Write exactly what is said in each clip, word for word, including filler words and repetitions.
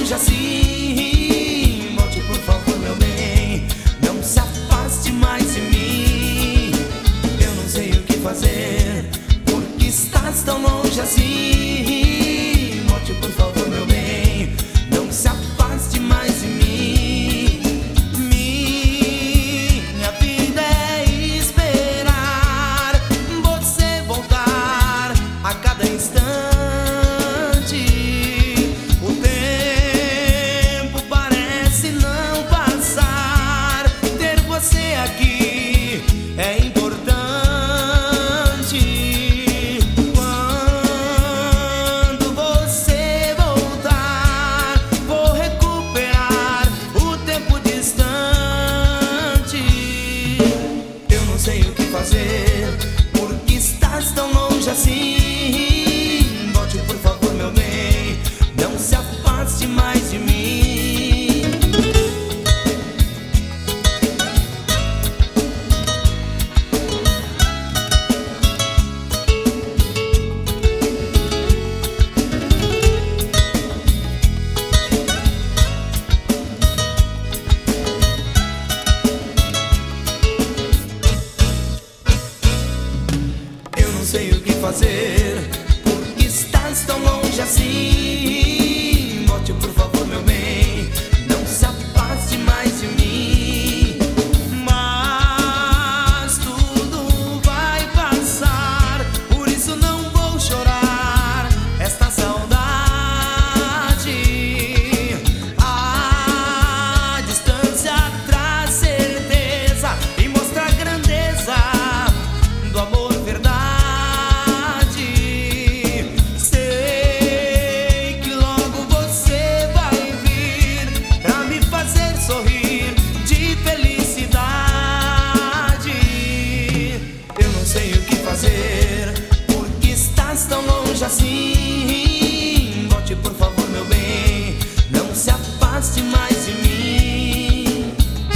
longe assim. Volte por favor, meu bem, não se afaste mais de mim. Eu não sei o que fazer, porque estás tão longe assim. Volte por favor, meu bem, não se afaste mais de mim. Minha vida é esperar você voltar a cada instante. O tempo parece não passar. Ter você aqui é importante. Quando você voltar, vou recuperar o tempo distante. Eu não sei o que fazer, porque estás tão longe assim. Volte por favor, meu bem, não se afaste mais de mim. Eu não sei o que fazer, porque estás tão longe assim. Volte por favor, meu bem, não se afaste mais de mim. Mas tudo vai passar, por isso não vou chorar esta saudade. A distância traz certeza e mostra a grandeza do amor verdade. Sei que logo você vai vir pra me fazer sorrir de felicidade. Eu não sei o que fazer, porque estás tão longe assim. Volte por favor, meu bem, não se afaste mais de mim.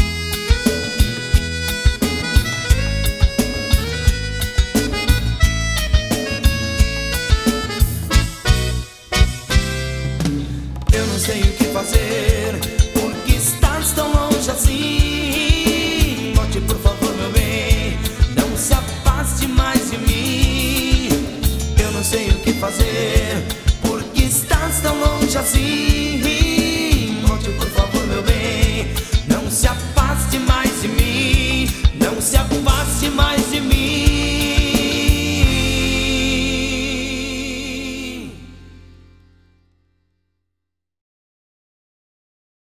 Eu não sei o que fazer, porque estás tão longe assim. Volte por favor, meu bem, não se afaste mais de mim. Eu não sei o que fazer, porque estás tão longe assim.